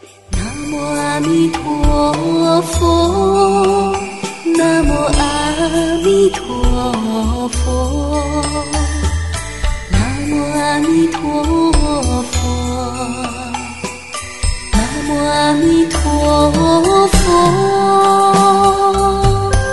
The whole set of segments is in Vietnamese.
Nam mô A Di Đà Phật. Nam mô A Di Đà Phật. Nam mô A Di Đà Phật. Nam mô A Di Đà Phật.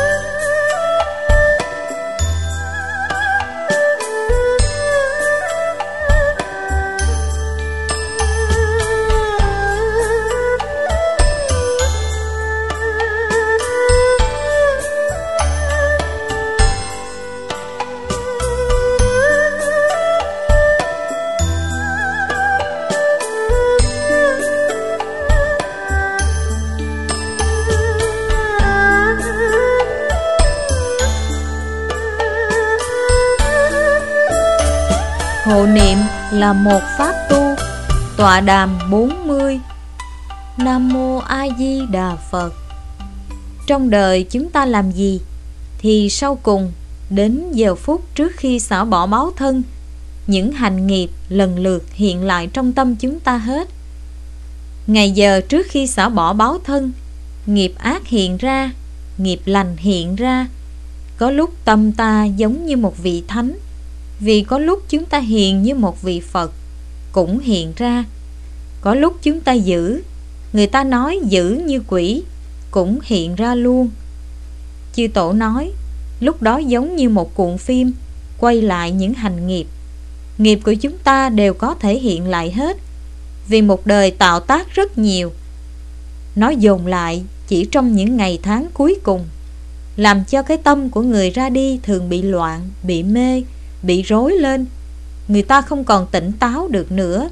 Hộ niệm là một pháp tu. Tọa đàm 40. Nam mô A Di Đà Phật. Trong đời chúng ta làm gì thì sau cùng đến giờ phút trước khi xả bỏ báo thân, những hành nghiệp lần lượt hiện lại trong tâm chúng ta hết. Ngày giờ trước khi xả bỏ báo thân, nghiệp ác hiện ra, nghiệp lành hiện ra. Có lúc tâm ta giống như một vị thánh, vì có lúc chúng ta hiền như một vị Phật cũng hiện ra. Có lúc chúng ta dữ, người ta nói dữ như quỷ cũng hiện ra luôn. Chư Tổ nói lúc đó giống như một cuộn phim quay lại những hành nghiệp. Nghiệp của chúng ta đều có thể hiện lại hết, vì một đời tạo tác rất nhiều. Nó dồn lại chỉ trong những ngày tháng cuối cùng, làm cho cái tâm của người ra đi thường bị loạn, bị mê, bị rối lên. Người ta không còn tỉnh táo được nữa.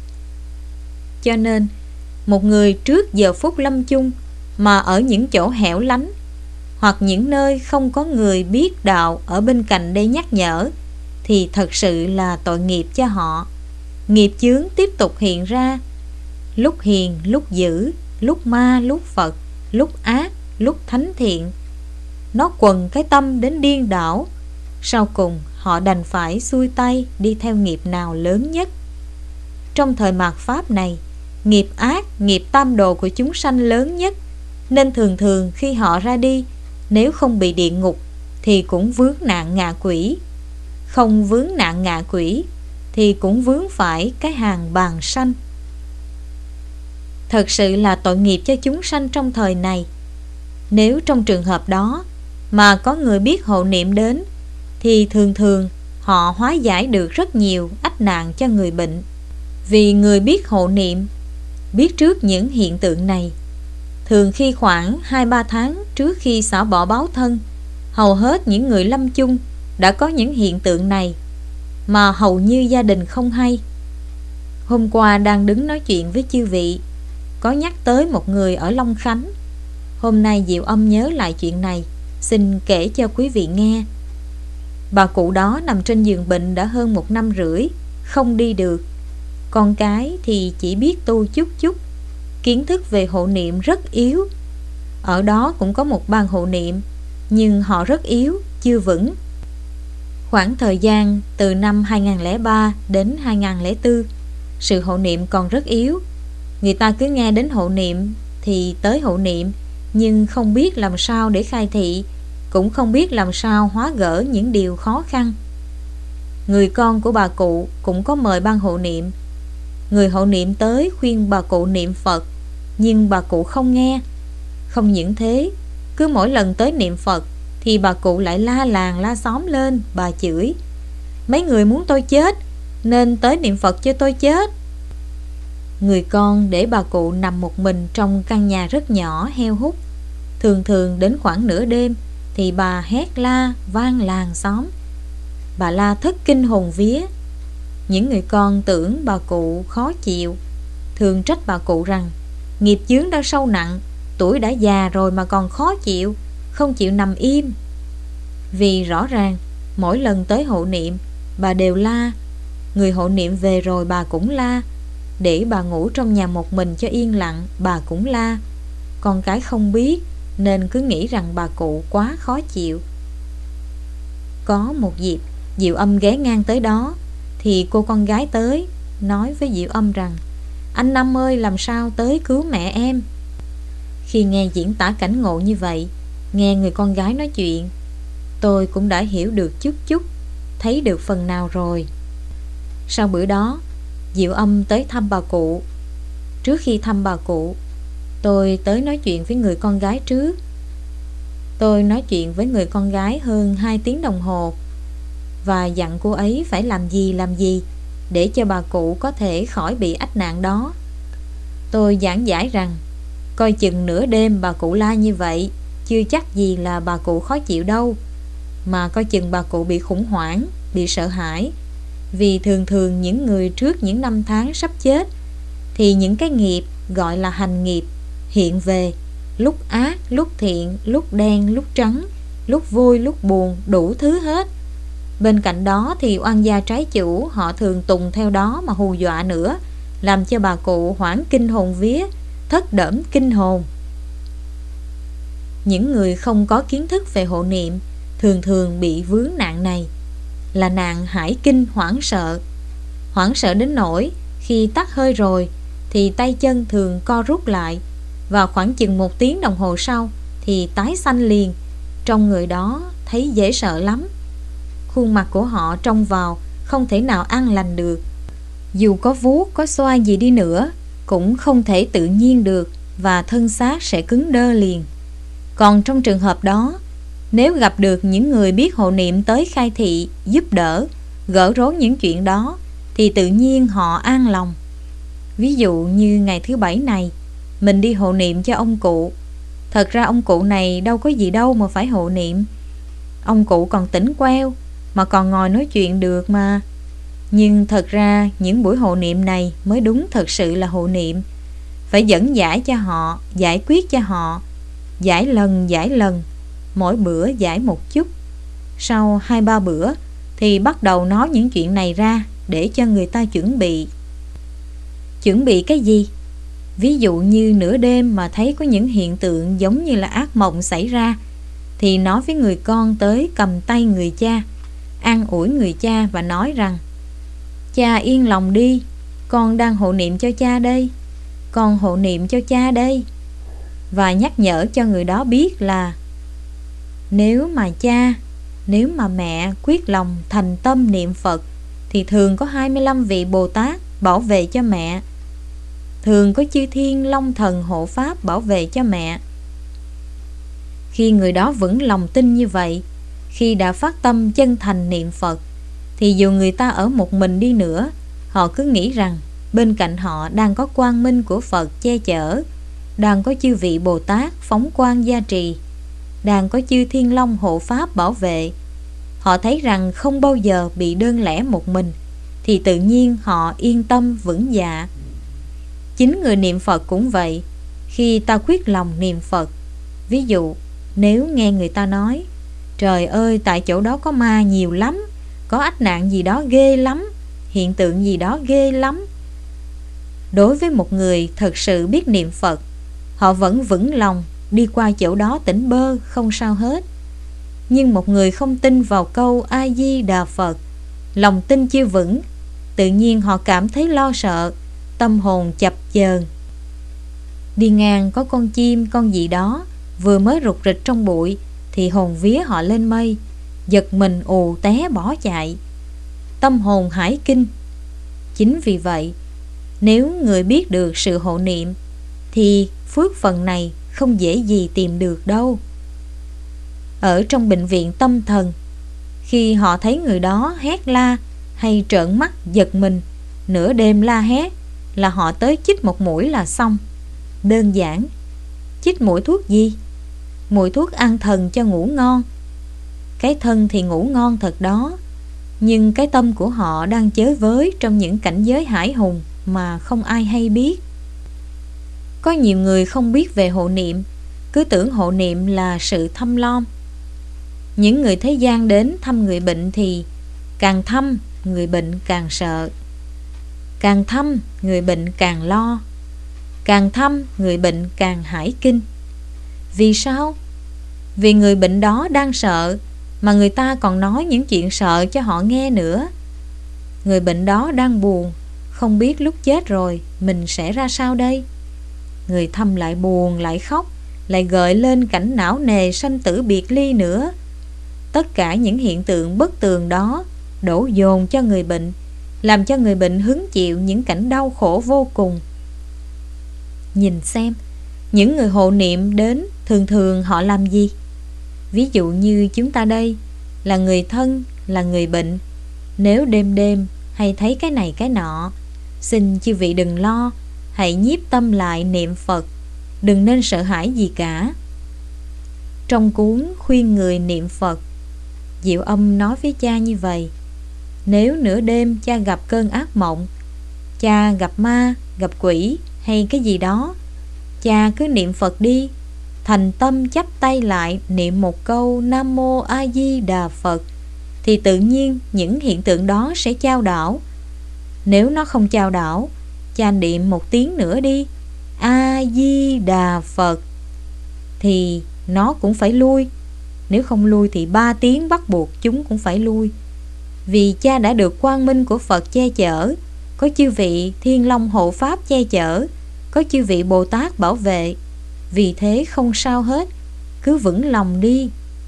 Cho nên một người trước giờ phút lâm chung mà ở những chỗ hẻo lánh, hoặc những nơi không có người biết đạo ở bên cạnh đây nhắc nhở, thì thật sự là tội nghiệp cho họ. Nghiệp chướng tiếp tục hiện ra, lúc hiền, lúc dữ, lúc ma, lúc Phật, lúc ác, lúc thánh thiện. Nó quần cái tâm đến điên đảo. Sau cùng họ đành phải xuôi tay đi theo nghiệp nào lớn nhất. Trong thời mạt Pháp này, nghiệp ác, nghiệp tam đồ của chúng sanh lớn nhất, nên thường thường khi họ ra đi, nếu không bị địa ngục thì cũng vướng nạn ngạ quỷ. Không vướng nạn ngạ quỷ thì cũng vướng phải cái hàng bàn sanh. Thật sự là tội nghiệp cho chúng sanh trong thời này. Nếu trong trường hợp đó mà có người biết hộ niệm đến, thì thường thường họ hóa giải được rất nhiều ách nạn cho người bệnh. Vì người biết hộ niệm, biết trước những hiện tượng này, thường khi khoảng 2-3 tháng trước khi xả bỏ báo thân, hầu hết những người lâm chung đã có những hiện tượng này, mà hầu như gia đình không hay. Hôm qua đang đứng nói chuyện với chư vị, có nhắc tới một người ở Long Khánh. Hôm nay Diệu Âm nhớ lại chuyện này, xin kể cho quý vị nghe. Bà cụ đó nằm trên giường bệnh đã hơn 1 năm rưỡi, không đi được. Con cái thì chỉ biết tu chút chút, kiến thức về hộ niệm rất yếu. Ở đó cũng có một ban hộ niệm, nhưng họ rất yếu, chưa vững. Khoảng thời gian từ năm 2003 đến 2004, sự hộ niệm còn rất yếu. Người ta cứ nghe đến hộ niệm thì tới hộ niệm, nhưng không biết làm sao để khai thị, cũng không biết làm sao hóa gỡ những điều khó khăn. Người con của bà cụ cũng có mời ban hộ niệm. Người hộ niệm tới khuyên bà cụ niệm Phật, nhưng bà cụ không nghe. Không những thế, cứ mỗi lần tới niệm Phật thì bà cụ lại la làng la xóm lên, bà chửi: mấy người muốn tôi chết nên tới niệm Phật cho tôi chết. Người con để bà cụ nằm một mình trong căn nhà rất nhỏ heo hút. Thường thường đến khoảng nửa đêm thì bà hét la vang làng xóm. Bà la thất kinh hồn vía. Những người con tưởng bà cụ khó chịu, thường trách bà cụ rằng nghiệp chướng đã sâu nặng, tuổi đã già rồi mà còn khó chịu, không chịu nằm im. Vì rõ ràng mỗi lần tới hộ niệm bà đều la. Người hộ niệm về rồi bà cũng la. Để bà ngủ trong nhà một mình cho yên lặng, bà cũng la. Con cái không biết nên cứ nghĩ rằng bà cụ quá khó chịu. Có một dịp Diệu Âm ghé ngang tới đó, thì cô con gái tới nói với Diệu Âm rằng Anh Năm ơi, làm sao tới cứu mẹ em. Khi nghe diễn tả cảnh ngộ như vậy, nghe người con gái nói chuyện, tôi cũng đã hiểu được chút chút, thấy được phần nào rồi. Sau bữa đó, Diệu Âm tới thăm bà cụ. Trước khi thăm bà cụ, tôi tới nói chuyện với người con gái trước. Tôi nói chuyện với người con gái hơn 2 tiếng đồng hồ và dặn cô ấy phải làm gì để cho bà cụ có thể khỏi bị ách nạn đó. Tôi giảng giải rằng coi chừng nửa đêm bà cụ la như vậy, chưa chắc gì là bà cụ khó chịu đâu, mà coi chừng bà cụ bị khủng hoảng, bị sợ hãi. Vì thường thường những người trước những năm tháng sắp chết thì những cái nghiệp gọi là hành nghiệp hiện về, lúc ác, lúc thiện, lúc đen, lúc trắng, lúc vui, lúc buồn, đủ thứ hết. Bên cạnh đó thì oan gia trái chủ họ thường tùng theo đó mà hù dọa nữa, làm cho bà cụ hoảng kinh hồn vía, thất đởm kinh hồn. Những người không có kiến thức về hộ niệm thường thường bị vướng nạn này, là nạn hải kinh hoảng sợ. Hoảng sợ đến nỗi khi tắt hơi rồi thì tay chân thường co rút lại, và khoảng chừng 1 tiếng đồng hồ sau thì tái xanh liền. Trong người đó thấy dễ sợ lắm. Khuôn mặt của họ trông vào không thể nào an lành được. Dù có vuốt, có xoa gì đi nữa cũng không thể tự nhiên được, và thân xác sẽ cứng đơ liền. Còn trong trường hợp đó, nếu gặp được những người biết hộ niệm tới khai thị, giúp đỡ, gỡ rối những chuyện đó, thì tự nhiên họ an lòng. Ví dụ như ngày thứ Bảy này, mình đi hộ niệm cho ông cụ. Thật ra ông cụ này đâu có gì đâu mà phải hộ niệm. Ông cụ còn tỉnh queo, mà còn ngồi nói chuyện được mà. Nhưng thật ra những buổi hộ niệm này mới đúng thật sự là hộ niệm. Phải dẫn giải cho họ, giải quyết cho họ, giải lần, mỗi bữa giải một chút. Sau 2-3 bữa thì bắt đầu nói những chuyện này ra để cho người ta chuẩn bị. Chuẩn bị cái gì? Ví dụ như nửa đêm mà thấy có những hiện tượng giống như là ác mộng xảy ra, thì nói với người con tới cầm tay người cha, an ủi người cha và nói rằng: cha yên lòng đi, con đang hộ niệm cho cha đây, con hộ niệm cho cha đây. Và nhắc nhở cho người đó biết là nếu mà cha, nếu mà mẹ quyết lòng thành tâm niệm Phật thì thường có 25 vị Bồ Tát bảo vệ cho mẹ, thường có chư thiên long thần hộ pháp bảo vệ cho mẹ. Khi người đó vững lòng tin như vậy, khi đã phát tâm chân thành niệm Phật, thì dù người ta ở một mình đi nữa, họ cứ nghĩ rằng bên cạnh họ đang có quang minh của Phật che chở, đang có chư vị Bồ Tát phóng quang gia trì, đang có chư thiên long hộ pháp bảo vệ. Họ thấy rằng không bao giờ bị đơn lẻ một mình, thì tự nhiên họ yên tâm vững dạ. Chính người niệm Phật cũng vậy. Khi ta quyết lòng niệm Phật, ví dụ nếu nghe người ta nói: trời ơi, tại chỗ đó có ma nhiều lắm, có ách nạn gì đó ghê lắm, hiện tượng gì đó ghê lắm. Đối với một người thật sự biết niệm Phật, họ vẫn vững lòng đi qua chỗ đó tỉnh bơ, không sao hết. Nhưng một người không tin vào câu A Di Đà Phật, lòng tin chưa vững, tự nhiên họ cảm thấy lo sợ, tâm hồn chập chờn. Đi ngang có con chim, con gì đó vừa mới rục rịch trong bụi thì hồn vía họ lên mây, giật mình ù té bỏ chạy, tâm hồn hải kinh. Chính vì vậy, nếu người biết được sự hộ niệm thì phước phần này không dễ gì tìm được đâu. Ở trong bệnh viện tâm thần, khi họ thấy người đó hét la hay trợn mắt giật mình, nửa đêm la hét, là họ tới chích một mũi là xong. Đơn giản. Chích mũi thuốc gì? Mũi thuốc an thần cho ngủ ngon. Cái thân thì ngủ ngon thật đó, nhưng cái tâm của họ đang chới với trong những cảnh giới hải hùng mà không ai hay biết. Có nhiều người không biết về hộ niệm, cứ tưởng hộ niệm là sự thăm lom. Những người thế gian đến thăm người bệnh thì càng thăm người bệnh càng sợ, càng thăm người bệnh càng lo, càng thăm người bệnh càng hải kinh. Vì sao? Vì người bệnh đó đang sợ mà người ta còn nói những chuyện sợ cho họ nghe nữa. Người bệnh đó đang buồn, không biết lúc chết rồi mình sẽ ra sao đây. Người thăm lại buồn lại khóc, lại gợi lên cảnh não nề sanh tử biệt ly nữa. Tất cả những hiện tượng bất tường đó đổ dồn cho người bệnh, làm cho người bệnh hứng chịu những cảnh đau khổ vô cùng. Nhìn xem, những người hộ niệm đến thường thường họ làm gì? Ví dụ như chúng ta đây, là người thân, là người bệnh. Nếu đêm đêm hay thấy cái này cái nọ, xin chư vị đừng lo, hãy nhiếp tâm lại niệm Phật, đừng nên sợ hãi gì cả. Trong cuốn khuyên người niệm Phật, Diệu Âm nói với cha như vậy: nếu nửa đêm cha gặp cơn ác mộng, cha gặp ma, gặp quỷ hay cái gì đó, cha cứ niệm Phật đi, thành tâm chắp tay lại niệm một câu Nam Mô A Di Đà Phật, thì tự nhiên những hiện tượng đó sẽ chao đảo. Nếu nó không chao đảo, cha niệm một tiếng nữa đi, A Di Đà Phật, thì nó cũng phải lui. Nếu không lui thì 3 tiếng bắt buộc chúng cũng phải lui. Vì cha đã được quang minh của Phật che chở, có chư vị Thiên Long hộ pháp che chở, có chư vị Bồ Tát bảo vệ. Vì thế không sao hết, cứ vững lòng đi.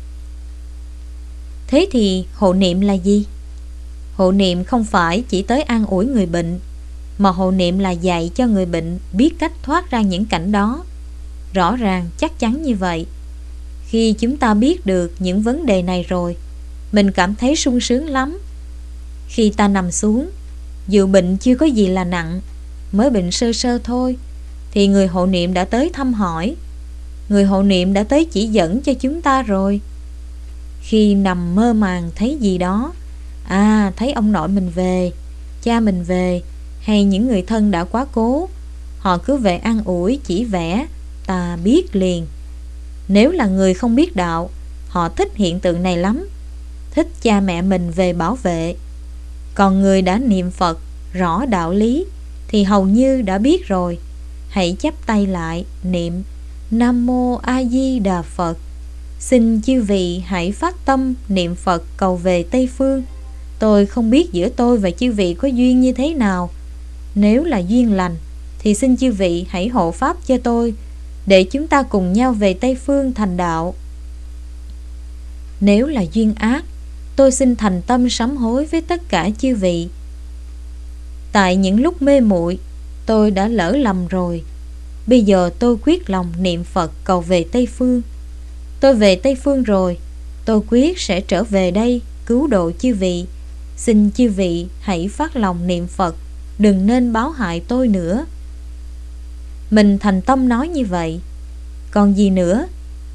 Thế thì hộ niệm là gì? Hộ niệm không phải chỉ tới an ủi người bệnh, mà hộ niệm là dạy cho người bệnh biết cách thoát ra những cảnh đó. Rõ ràng chắc chắn như vậy. Khi chúng ta biết được những vấn đề này rồi, mình cảm thấy sung sướng lắm. Khi ta nằm xuống, dù bệnh chưa có gì là nặng, mới bệnh sơ sơ thôi, thì người hộ niệm đã tới thăm hỏi, người hộ niệm đã tới chỉ dẫn cho chúng ta rồi. Khi nằm mơ màng thấy gì đó, thấy ông nội mình về, cha mình về, hay những người thân đã quá cố, họ cứ về an ủi chỉ vẽ, ta biết liền. Nếu là người không biết đạo, họ thích hiện tượng này lắm, thích cha mẹ mình về bảo vệ. Còn người đã niệm Phật, rõ đạo lý, thì hầu như đã biết rồi. Hãy chắp tay lại niệm Nam Mô A Di Đà Phật. Xin chư vị hãy phát tâm niệm Phật cầu về Tây Phương. Tôi không biết giữa tôi và chư vị có duyên như thế nào. Nếu là duyên lành, thì xin chư vị hãy hộ pháp cho tôi, để chúng ta cùng nhau về Tây Phương thành đạo. Nếu là duyên ác, tôi xin thành tâm sám hối với tất cả chư vị. Tại những lúc mê muội, tôi đã lỡ lầm rồi. Bây giờ tôi quyết lòng niệm Phật cầu về Tây Phương. Tôi về Tây Phương rồi, tôi quyết sẽ trở về đây cứu độ chư vị. Xin chư vị hãy phát lòng niệm Phật, đừng nên báo hại tôi nữa. Mình thành tâm nói như vậy. Còn gì nữa?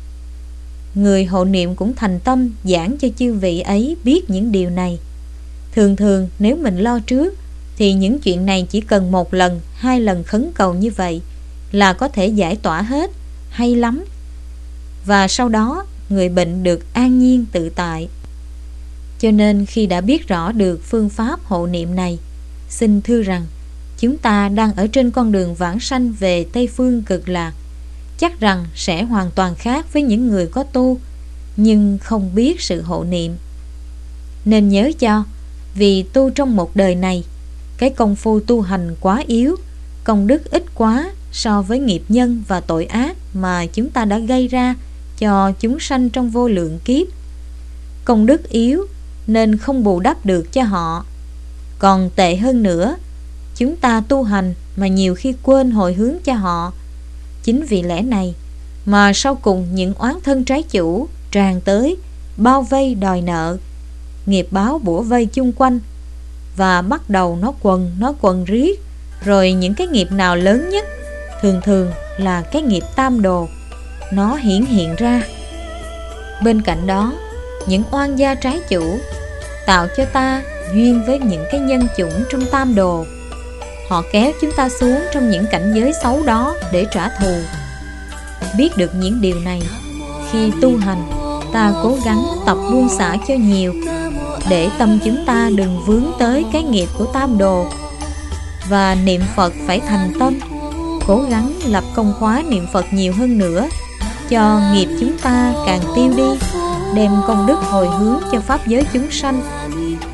Người hộ niệm cũng thành tâm giảng cho chư vị ấy biết những điều này. Thường thường nếu mình lo trước, thì những chuyện này chỉ cần 1 lần, 2 lần khấn cầu như vậy là có thể giải tỏa hết. Hay lắm. Và sau đó người bệnh được an nhiên tự tại. Cho nên khi đã biết rõ được phương pháp hộ niệm này, xin thưa rằng chúng ta đang ở trên con đường vãng sanh về Tây Phương Cực Lạc. Chắc rằng sẽ hoàn toàn khác với những người có tu, nhưng không biết sự hộ niệm. Nên nhớ cho, vì tu trong một đời này, cái công phu tu hành quá yếu, công đức ít quá so với nghiệp nhân và tội ác mà chúng ta đã gây ra cho chúng sanh trong vô lượng kiếp. Công đức yếu nên không bù đắp được cho họ. Còn tệ hơn nữa, chúng ta tu hành mà nhiều khi quên hồi hướng cho họ. Chính vì lẽ này mà sau cùng những oán thân trái chủ tràn tới, bao vây đòi nợ, nghiệp báo bủa vây chung quanh, và bắt đầu nó quần riết. Rồi những cái nghiệp nào lớn nhất, thường thường là cái nghiệp tam đồ, nó hiện ra. Bên cạnh đó, những oan gia trái chủ tạo cho ta duyên với những cái nhân chủng trong tam đồ. Họ kéo chúng ta xuống trong những cảnh giới xấu đó để trả thù. Biết được những điều này, khi tu hành, ta cố gắng tập buông xả cho nhiều, để tâm chúng ta đừng vướng tới cái nghiệp của tam đồ. Và niệm Phật phải thành tâm, cố gắng lập công khóa niệm Phật nhiều hơn nữa, cho nghiệp chúng ta càng tiêu đi, đem công đức hồi hướng cho pháp giới chúng sanh.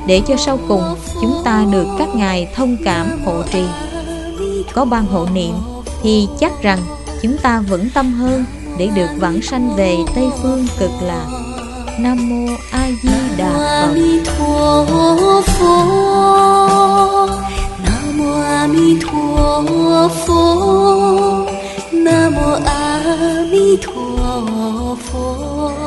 để cho sau cùng chúng ta được các ngài thông cảm hộ trì. Có ban hộ niệm thì chắc rằng chúng ta vững tâm hơn để được vãng sanh về Tây Phương Cực Lạc. Nam mô A Di Đà Phật. Nam mô A Di Đà Phật. Nam mô A Di Đà Phật.